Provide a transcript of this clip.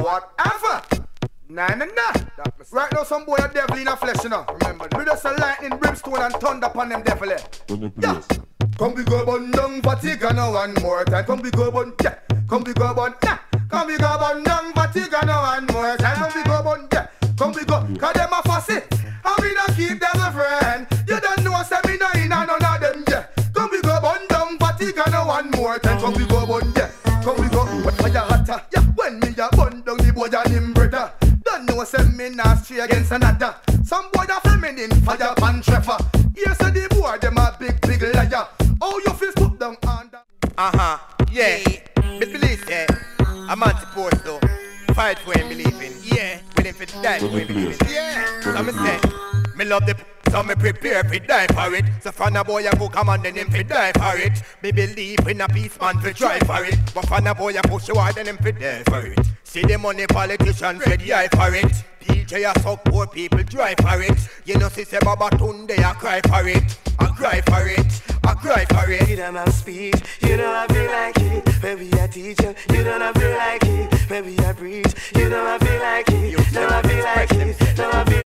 whatever. Nah. Right now some boy a devil in a flesh, you know. Remember, we just a lightning, brimstone and thunder upon them devil. Yeah. Come we go bun down fatigue now one more time. Come we go bun, yeah. Come we go bun, yeah. Come we go bun down fatigue now one more time. Come we go bun, yeah. Come we go, cause them a fussy. And we don't keep them a friend. You don't know say me no in and none of them, yeah. Come we go bun down fatigue now one more time. Come we go bun, yeah. Come we go, what fire hotter, yeah. When me a bun down the boy and him brother. Don't know say me not stray against another. Some boy a feminine fire pan treffer. Yes, say the boy them a big liar. Oh, you feel stop down under. Yeah. Me believe, yeah. I'm anti-post though. Fight for him believing, yeah. Willing to die for him believing, yeah. So me say, me love the so me prepare to die for it. So from a boy a go come and then him fi die for it. Me believe in a peace man fi try for it. But from a boy a push you hard then him fi die for it. See the money politician ready eye for it. PJ a suck poor people try for it. You know see say Baba Tunde a cry for it. I cry for it. I cry for it. You don't have speech, you don't have feel like it. Maybe I teach you don't have feel like it. Maybe I preach, you don't have feel like it. Don't have feel like it. Don't have feel